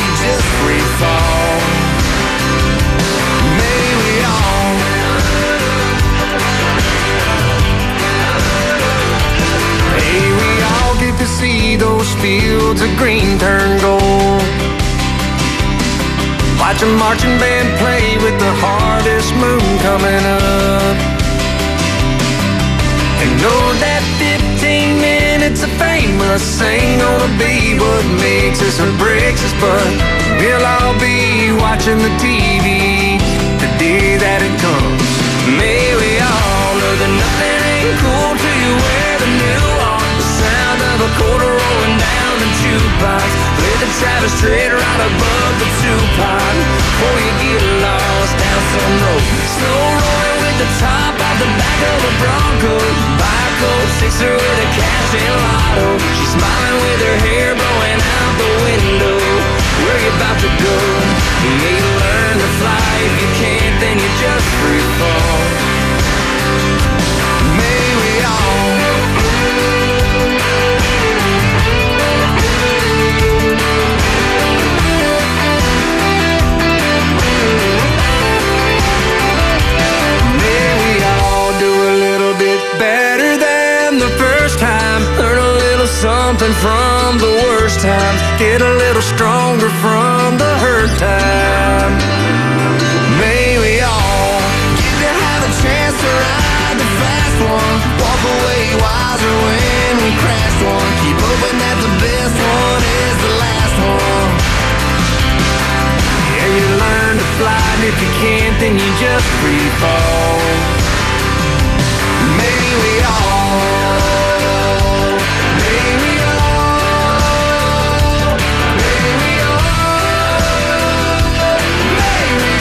you just free fall. May we all get to see those fields of green turn gold. Watch a marching band play with the harvest moon coming up. And know that 15 minutes of fame must ain't gonna be what makes us or breaks us, but we'll all be watching the TV the day that it comes. May we all know that nothing ain't cool till you wear the new on. The sound of a quarter rolling down the jukebox. Play the Travis Tritt right above the Tupac. Before you get lost down some road, slow rolling with the top off the back of a Bronco. Buy a cold sixer with a cash and lotto. She's smiling with her hair blowing out the window. Where you about to go? You may learn to fly. If you can't, then you just free fall. May we all better than the first time. Learn a little something from the worst times. Get a little stronger from the hurt time. May we all get to have a chance to ride the fast one. Walk away wiser when we crash one. Keep hoping that the best one is the last one. Yeah, you learn to fly, and if you can't, then you just free fall. May we all, may we all, may we all, may we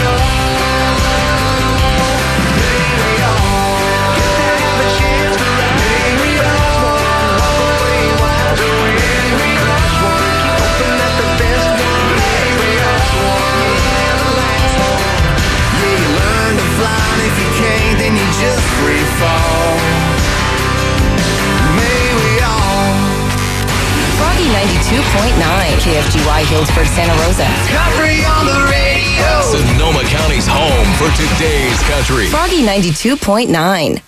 all, may we all get to have a chance to ride. May we all walk away wiser when we crash one. Keep hoping that the best one may we all is the last one. Yeah, you learn to fly, and if you can't, then you just free fall. Froggy 92.9 KFGY Healdsburg, Santa Rosa. Country on the radio. Sonoma County's home for today's country. Froggy 92.9.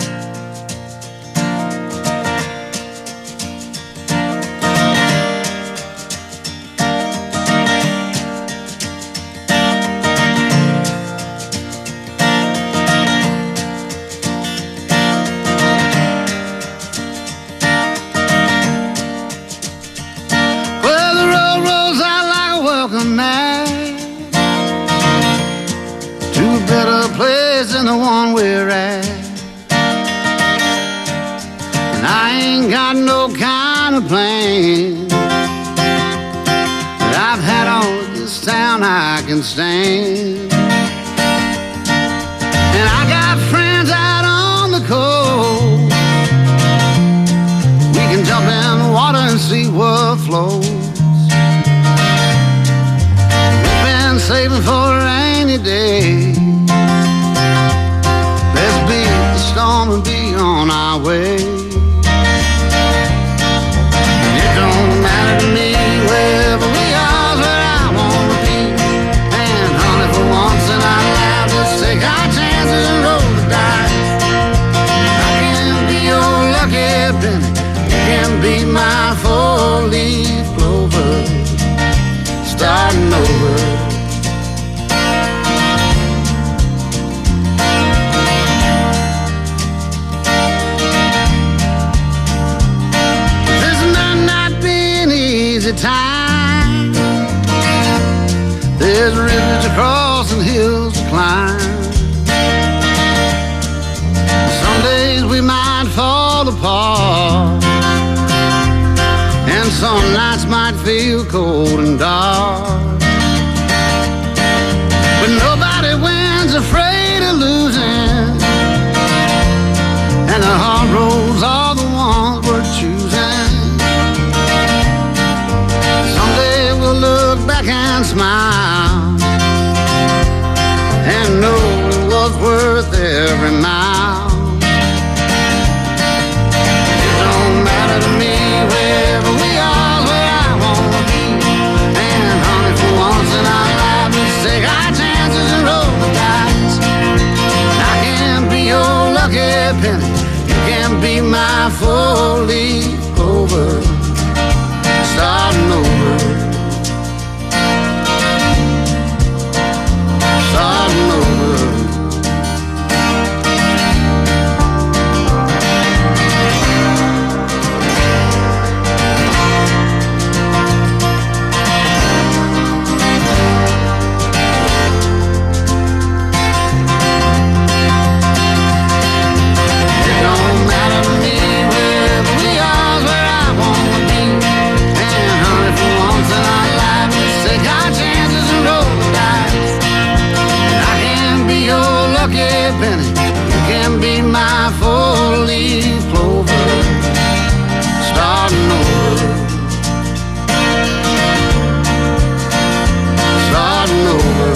The one we're at, and I ain't got no kind of plan that I've had on this town I can stand. And I got friends out on the coast. We can jump in the water and see what flows. We've been saving for a rainy day. Storm and be on our way. And it don't matter to me wherever we are, where I wanna be. And honey, for once in our lives, let's take our chances and roll the dice. I can be your lucky penny, you can be my four-leaf clover, starting over. Time. There's rivers to cross and hills to climb. Some days we might fall apart, and some nights might feel cold and dark. But nobody wins afraid of losing, and the hard roads are the ones we're choosing. Look back and smile and know it was worth every mile. It don't matter to me wherever we are, where I wanna be. And honey, for my four-leaf clover, starting over, starting over. My four-leaf clover, starting over, starting over.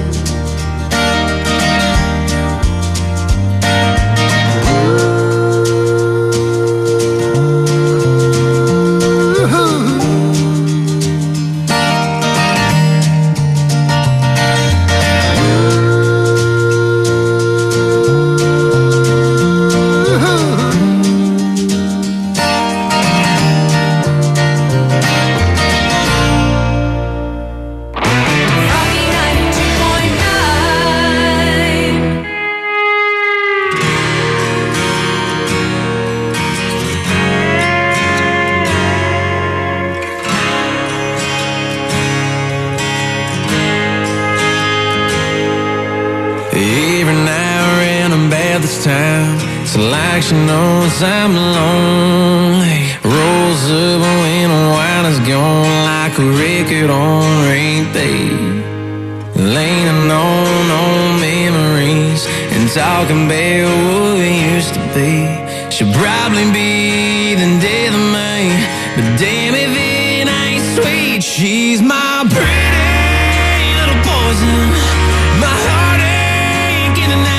It's like she knows I'm lonely. Rolls up when the wine is gone, like a record on repeat. Leaning on old memories and talking about what we used to be. She'll probably be the death of me, but damn if it ain't sweet. She's my pretty little poison, my heartache in the night.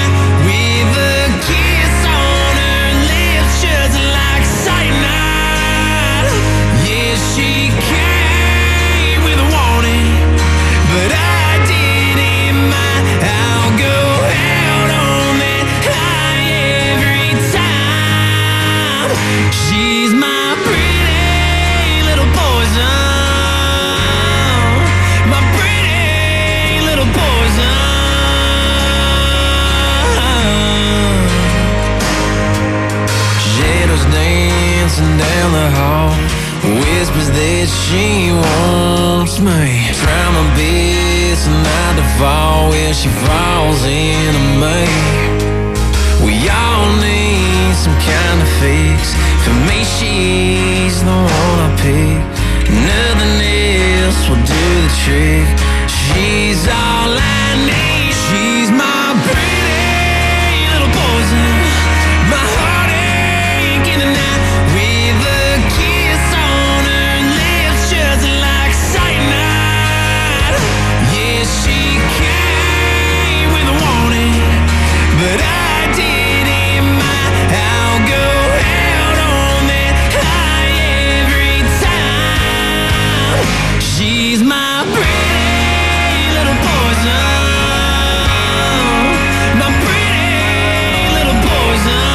Down the hall, whispers that she wants me. Try my best not to fall where she falls into me. We all need some kind of fix. For me, she's the one I pick. Nothing else will do the trick. She's all I need. She's my pretty little poison, my heartache in the night. But I didn't mind. I'll go out on that high every time. She's my pretty little poison, my pretty little poison.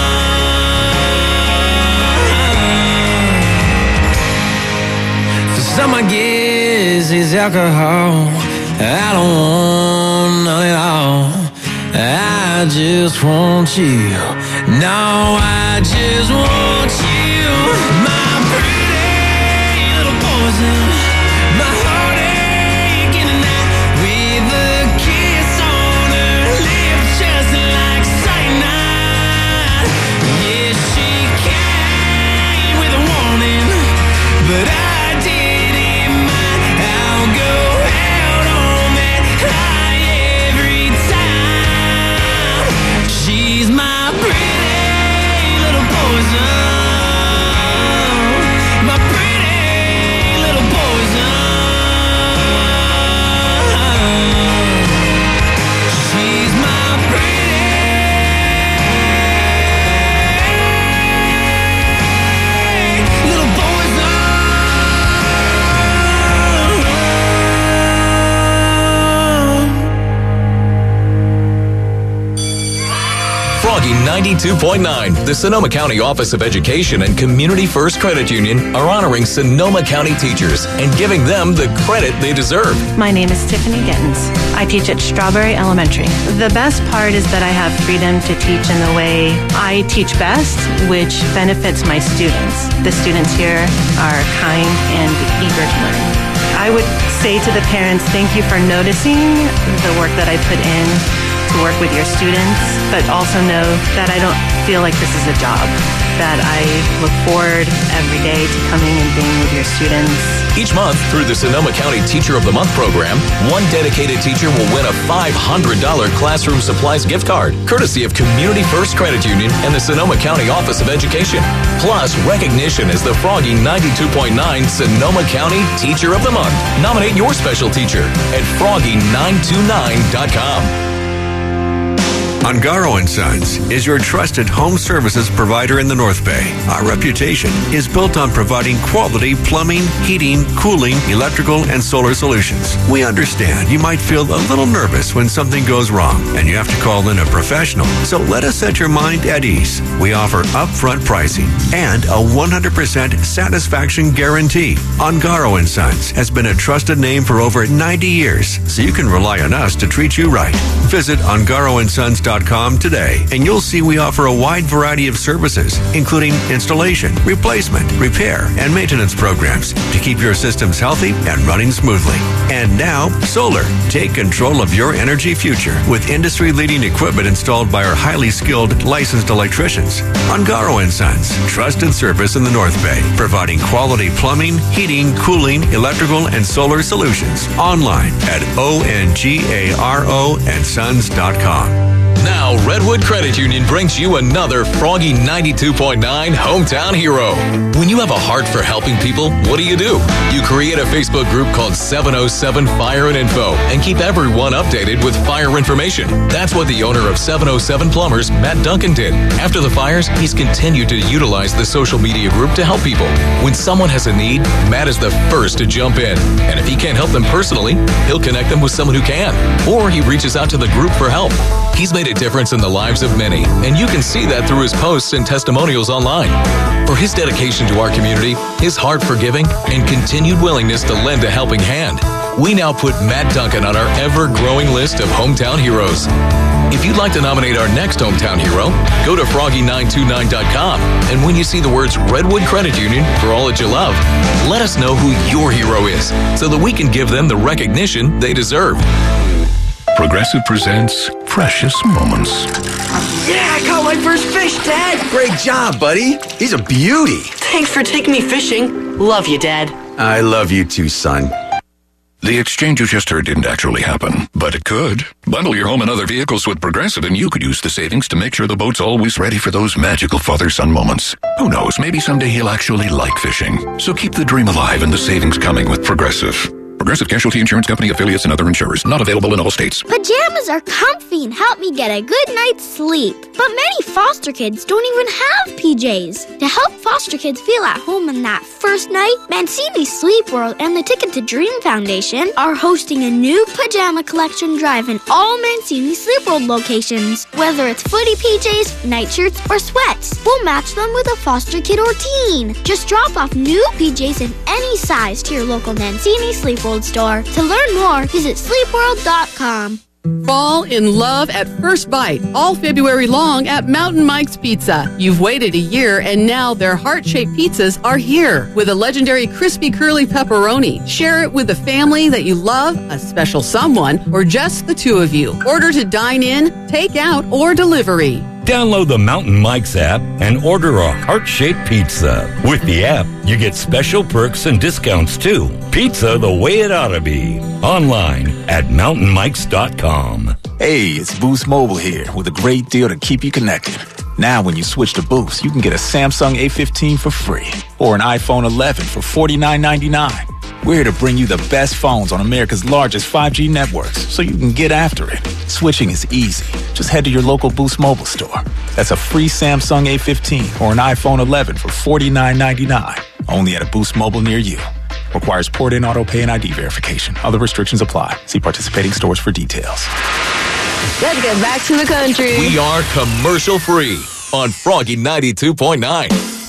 For some I guess it's alcohol. I don't want none at all. I just want you. No, I just want you. My pretty little poison, my heartache in the night. With a kiss on her lips, just like cyanide. Yeah, she came with a warning, but I didn't mind. I'll go out on that high every time. She's my pretty little poison. 92.9. The Sonoma County Office of Education and Community First Credit Union are honoring Sonoma County teachers and giving them the credit they deserve. My name is Tiffany Gittens. I teach at Strawberry Elementary. The best part is that I have freedom to teach in the way I teach best, which benefits my students. The students here are kind and eager to learn. I would say to the parents, thank you for noticing the work that I put in to work with your students, but also know that I don't feel like this is a job, that I look forward every day to coming and being with your students. Each month, through the Sonoma County Teacher of the Month program, one dedicated teacher will win a $500 classroom supplies gift card, courtesy of Community First Credit Union and the Sonoma County Office of Education. Plus, recognition as the Froggy 92.9 Sonoma County Teacher of the Month. Nominate your special teacher at froggy929.com. Ungaro & Sons is your trusted home services provider in the North Bay. Our reputation is built on providing quality plumbing, heating, cooling, electrical, and solar solutions. We understand you might feel a little nervous when something goes wrong and you have to call in a professional. So let us set your mind at ease. We offer upfront pricing and a 100% satisfaction guarantee. Ungaro & Sons has been a trusted name for over 90 years, so you can rely on us to treat you right. Visit ungarosons.com today, and you'll see we offer a wide variety of services, including installation, replacement, repair, and maintenance programs to keep your systems healthy and running smoothly. And now, solar. Take control of your energy future with industry-leading equipment installed by our highly skilled, licensed electricians. Ungaro & Sons, trusted service in the North Bay, providing quality plumbing, heating, cooling, electrical, and solar solutions. Online at ongaroandsons.com. Now, Redwood Credit Union brings you another Froggy 92.9 Hometown Hero. When you have a heart for helping people, what do? You create a Facebook group called 707 Fire and Info and keep everyone updated with fire information. That's what the owner of 707 Plumbers, Matt Duncan, did. After the fires, he's continued to utilize the social media group to help people. When someone has a need, Matt is the first to jump in. And if he can't help them personally, he'll connect them with someone who can. Or he reaches out to the group for help. He's made a difference in the lives of many, and you can see that through his posts and testimonials online. For his dedication to our community, his heart for giving, and continued willingness to lend a helping hand, we now put Matt Duncan on our ever-growing list of hometown heroes. If you'd like to nominate our next hometown hero, go to froggy929.com, and when you see the words Redwood Credit Union for all that you love, let us know who your hero is so that we can give them the recognition they deserve. Progressive presents Precious Moments. Yeah, I caught my first fish, Dad! Great job, buddy. He's a beauty. Thanks for taking me fishing. Love you, Dad. I love you too, son. The exchange you just heard didn't actually happen, but it could. Bundle your home and other vehicles with Progressive, and you could use the savings to make sure the boat's always ready for those magical father-son moments. Who knows, maybe someday he'll actually like fishing. So keep the dream alive and the savings coming with Progressive. Progressive Casualty Insurance Company, affiliates, and other insurers. Not available in all states. Pajamas are comfy and help me get a good night's sleep. But many foster kids don't even have PJs. To help foster kids feel at home on that first night, Mancini Sleep World and the Ticket to Dream Foundation are hosting a new pajama collection drive in all Mancini Sleep World locations. Whether it's footy PJs, nightshirts, or sweats, we'll match them with a foster kid or teen. Just drop off new PJs in any size to your local Mancini Sleep World store. To learn more, visit sleepworld.com. Fall in love at first bite all February long at Mountain Mike's Pizza. You've waited a year and now their heart-shaped pizzas are here with a legendary crispy curly pepperoni. Share it with the family that you love, a special someone, or just the two of you. Order to dine in, take out, or delivery. Download the Mountain Mike's app and order a heart-shaped pizza. With the app, you get special perks and discounts too. Pizza the way it ought to be. Online at mountainmikes.com. Hey, it's Boost Mobile here with a great deal to keep you connected. Now when you switch to Boost, you can get a Samsung A15 for free or an iPhone 11 for $49.99. We're here to bring you the best phones on America's largest 5G networks so you can get after it. Switching is easy. Just head to your local Boost Mobile store. That's a free Samsung A15 or an iPhone 11 for $49.99. Only at a Boost Mobile near you. Requires port-in, auto-pay, and ID verification. Other restrictions apply. See participating stores for details. Let's get back to the country. We are commercial free. on Froggy 92.9.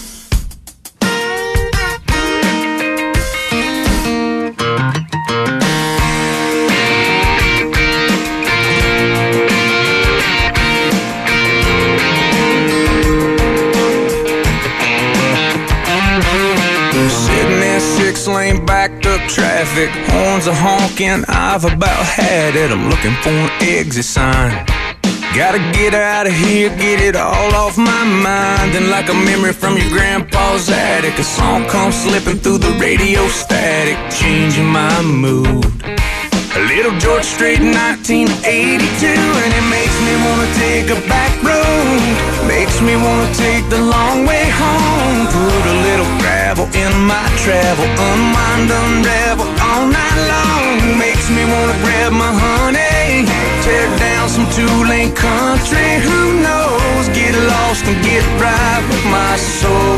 Lane backed up traffic, horns are honking, I've about had it. I'm looking for an exit sign. Gotta get out of here, get it all off my mind. And like a memory from your grandpa's attic, a song comes slipping through the radio static, changing my mood. A little George Strait, 1982, and it makes me wanna take a back road. Makes me wanna take the long way home. Put a little gravel in my travel, unwind, unravel all night long. Makes me wanna grab my honey, tear down some two-lane country. Who knows? Get lost and get right with my soul.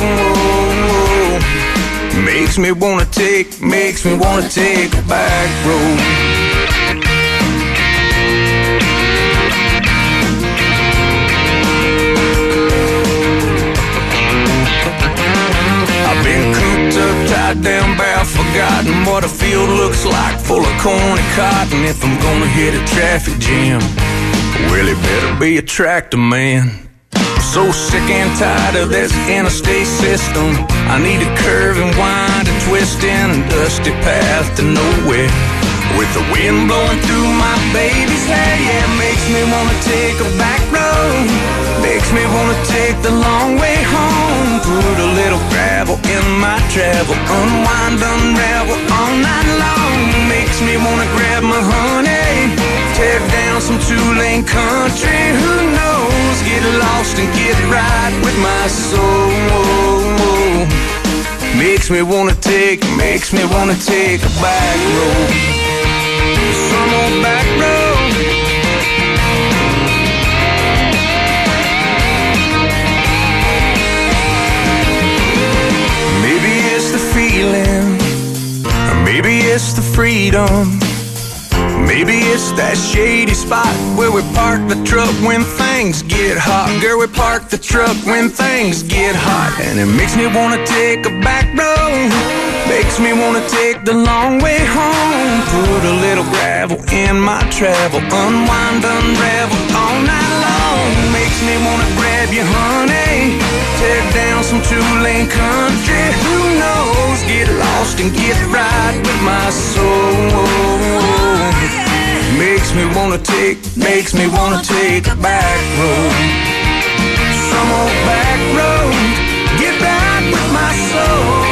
Makes me wanna take a back road. Tied down, bound, forgotten what a field looks like, full of corn and cotton. If I'm gonna hit a traffic jam, well, it better be a tractor man. I'm so sick and tired of this interstate system. I need a curve and wind and twist in a dusty path to nowhere, with the wind blowing through my baby's hair. Yeah, it makes me wanna take a back road. Makes me wanna take the long way home. Put a little gravel in my travel, unwind, unravel all night long. Makes me wanna grab my honey, tear down some two-lane country. Who knows? Get lost and get right with my soul. Makes me wanna take a back road. Some old back road. Maybe it's the feeling, or maybe it's the freedom. Maybe it's that shady spot where we park the truck when things get hot. Girl, we park the truck when things get hot. And it makes me wanna take a back road. Makes me wanna take the long way home. Put a little gravel in my travel, unwind, unravel all night long. Makes me wanna grab you, honey, tear down some two-lane country. Who knows? Get lost and get right with my soul. Makes me wanna take a back road. Some old back road. Get right with my soul.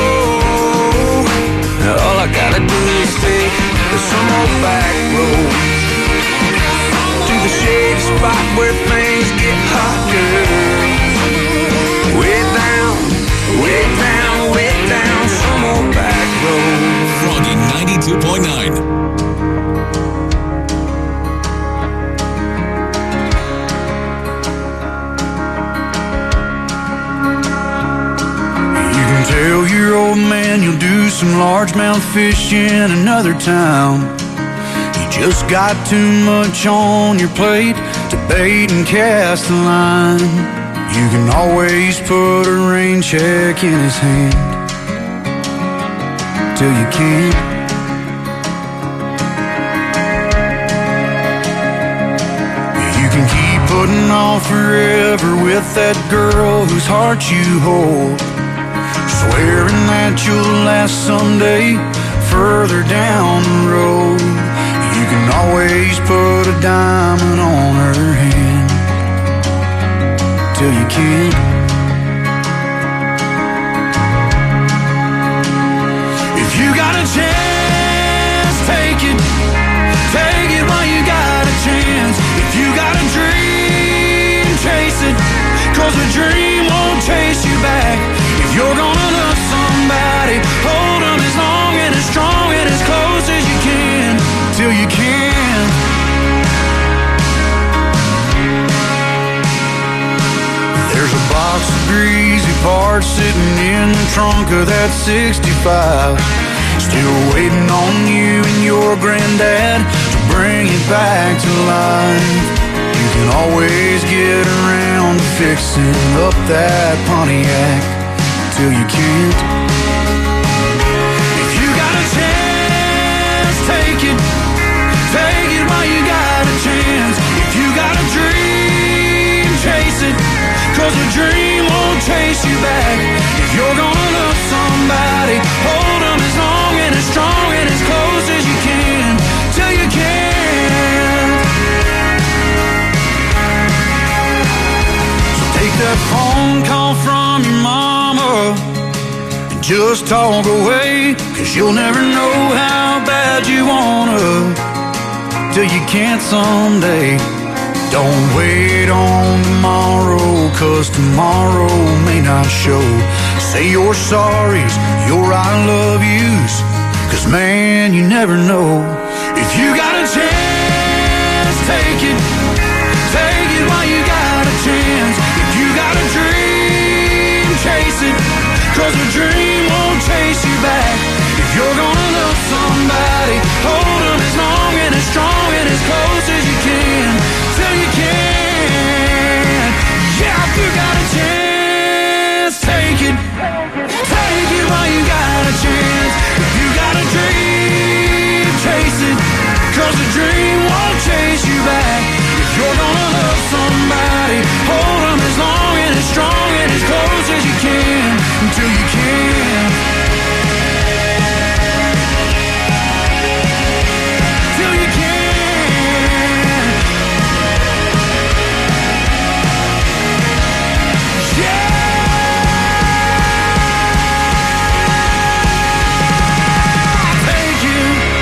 All I gotta do is take some old back road to the shady spot where things get hot, girl. Way down, way down, way down, some old back road. Froggy 92.9. Tell your old man you'll do some largemouth fishing in another town. You just got too much on your plate to bait and cast the line. You can always put a rain check in his hand till you can't. You can keep putting off forever with that girl whose heart you hold, swearing that you'll last someday further down the road. You can always put a diamond on her hand till you can't. If you got a chance, take it while you got a chance. If you got a dream, chase it, 'cause a dream won't chase you back. If you're gonna love somebody, hold them as long and as strong and as close as you can, till you can. There's a box of greasy parts sitting in the trunk of that 65, still waiting on you and your granddad to bring it back to life. You can always get around to fixing up that Pontiac till you can't. If you got a chance, take it. Take it while you got a chance. If you got a dream, chase it. 'Cause a dream won't chase you back. If you're gonna love somebody, hold them as long and as strong and as close as you can, till you can't. So take that phone call from your mama and just talk away, 'cause you'll never know how bad you wanna till you can't someday. Don't wait on tomorrow, 'cause tomorrow may not show. Say your sorries, your I love yous, 'cause man, you never know. If you got a chance, take it. Take it while you got a chance. If you got a dream, chase it. 'Cause a dream won't chase you back. If you're gonna love somebody, hold them as long and as strong and as close as you can, till you can. Yeah, if you got a chance, take it. Take it while you got a chance. If you got a dream, chase it. 'Cause a dream won't chase you back. If you're gonna love somebody, hold them as long and as strong and as close as you can, until you can. Till you can. Yeah. Thank you.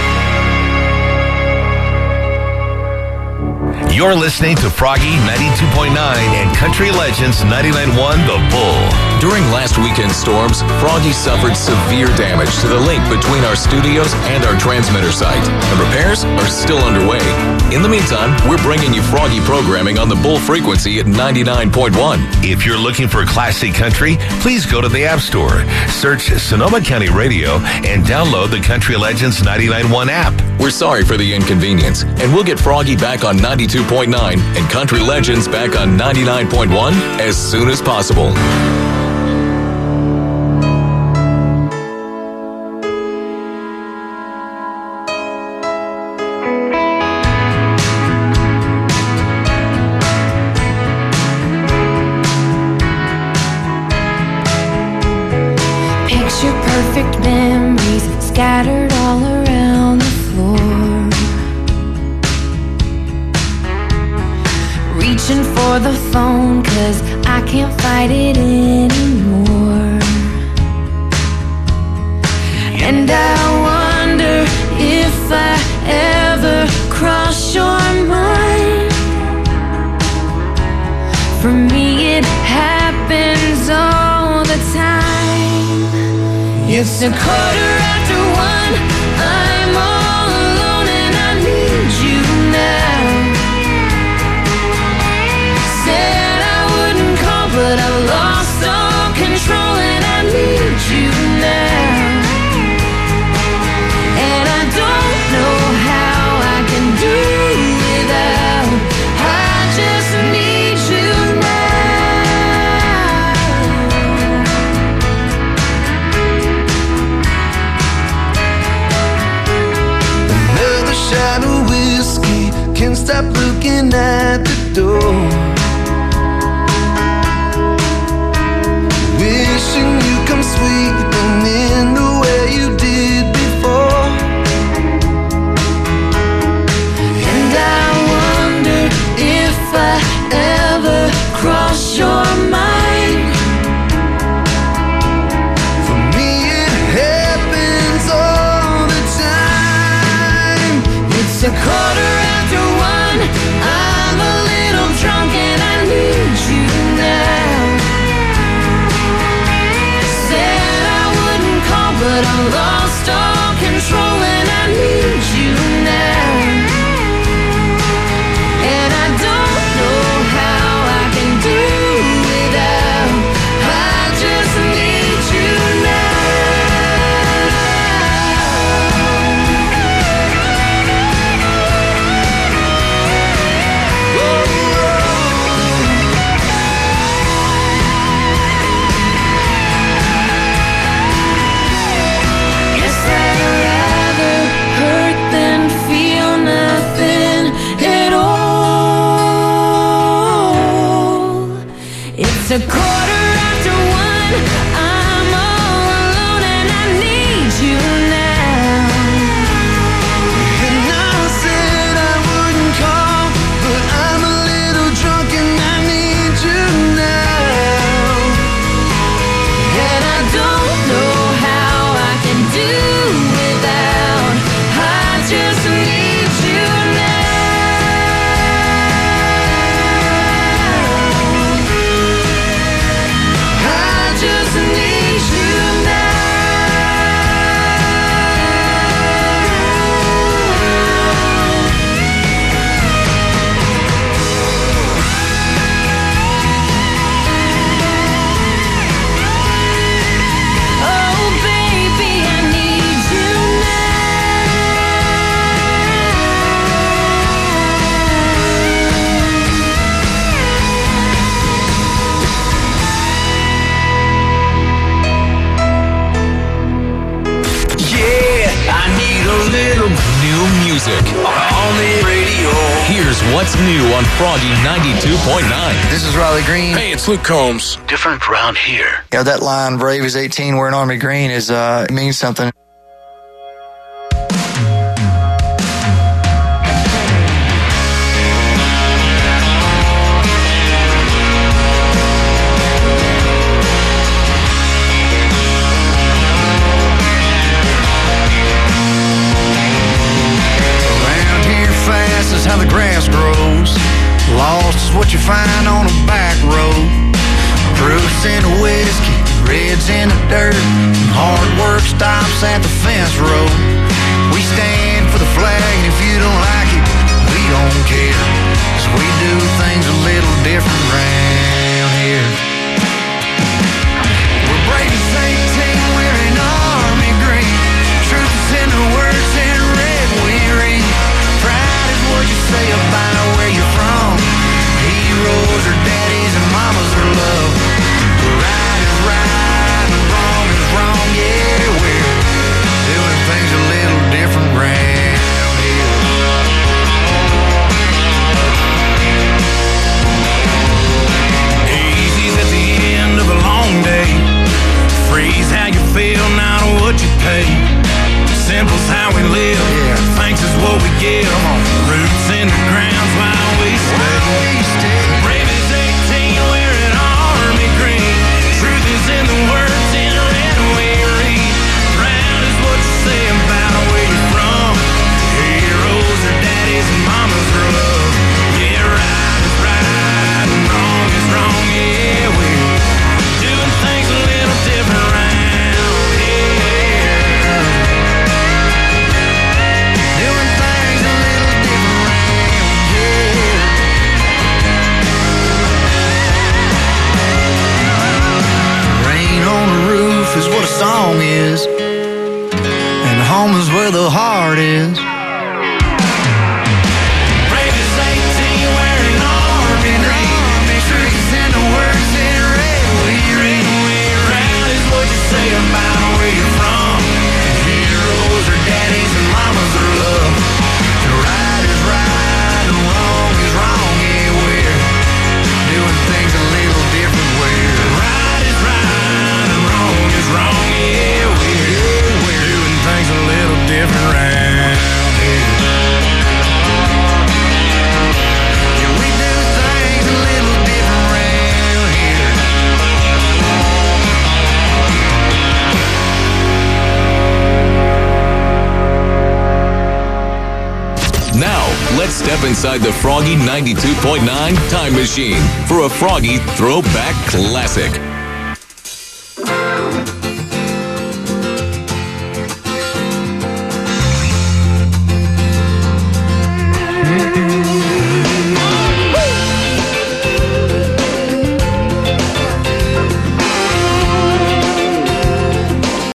You're listening to Froggy 92.9 and Country Legends 99.1 The Bull. During last weekend's storms, Froggy suffered severe damage to the link between our studios and our transmitter site, and repairs are still underway. In the meantime, we're bringing you Froggy programming on the Bull frequency at 99.1. If you're looking for classic country, please go to the App Store, search Sonoma County Radio, and download the Country Legends 99.1 app. We're sorry for the inconvenience, and we'll get Froggy back on 92.9 and Country Legends back on 99.1 as soon as possible. Picture perfect memories scattered all around the floor. Reaching for the phone 'cause I can't fight it anymore. And I wonder if I ever cross your mind. For me it happens all the time. It's 1:15. I'm all alone and I need you now. Said I wouldn't call, but I lost all control and I need you now. And I don't know how I can do without. I just need you now. Another shot of whiskey, can't stop looking at the door. Wishing you come sweeping in the way you did before. And I wonder if I ever cross your mind. For me it happens all the time. It's 1:15. I'm a little drunk and I need you now. Said I wouldn't call, but I lost all control and I need you now. And I don't know how I can do without. I just need you now. Oh, what's new on Froggy 92.9. This is Riley Green. Hey, it's Luke Combs. Different around here. Yeah, that line, brave as 18 wearing army green, is it means something. How the grass grows. Lost is what you find on a back road. Proofs in the whiskey, reds in the dirt, and hard work stops at the fence road. We stand for the flag, and if you don't like it, we don't care, 'cause we do things a little different round here. We're brave as 18 wearing army green. Truth is in the words in red we read. Pride is what you say about where you're from. Heroes are daddies and mamas are love. Right is right and wrong is wrong. Yeah, we're doing things a little different round here. Easy's at the end of a long day. Freeze how you feel, not what you pay. Simple's how we live. Yeah. Thanks is what we give. Roots in the ground's while we stay. Brave as 18 wearing army green. Truth is in the words in red we read. Proud is what you say about where you're from. Heroes are daddies and mamas are love. Yeah, right is right and wrong is wrong. Yeah, we're doing things a little different round here. Doing things a little different round here. Rain on the roof is what a song is, and home is where the heart is. Brave as 18 wearing army green. Truths in the words in red we read. Proud is what you say about where you're from. Heroes are daddies and mamas are love. Right is right and wrong is wrong. Yeah, we're doing things a little different. Where right is right and wrong is wrong. Yeah, we're doing things a little different round here. Yeah, we do things a little different round here. Now, let's step inside the Froggy 92.9 time machine for a Froggy Throwback Classic.